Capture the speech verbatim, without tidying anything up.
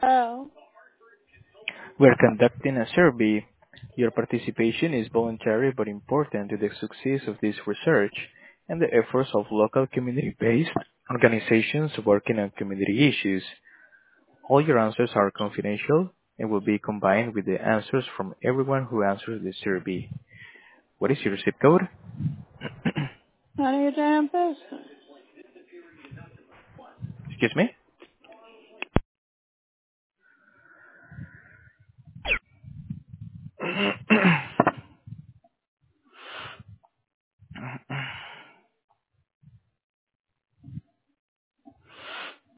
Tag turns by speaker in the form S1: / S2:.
S1: Hello.
S2: We're conducting a survey. Your participation is voluntary but important to the success of this research and the efforts of local community-based organizations working on community issues. All your answers are confidential and will be combined with the answers from everyone who answers the survey. What is your zip code?
S1: None of your damn business.
S2: Excuse me?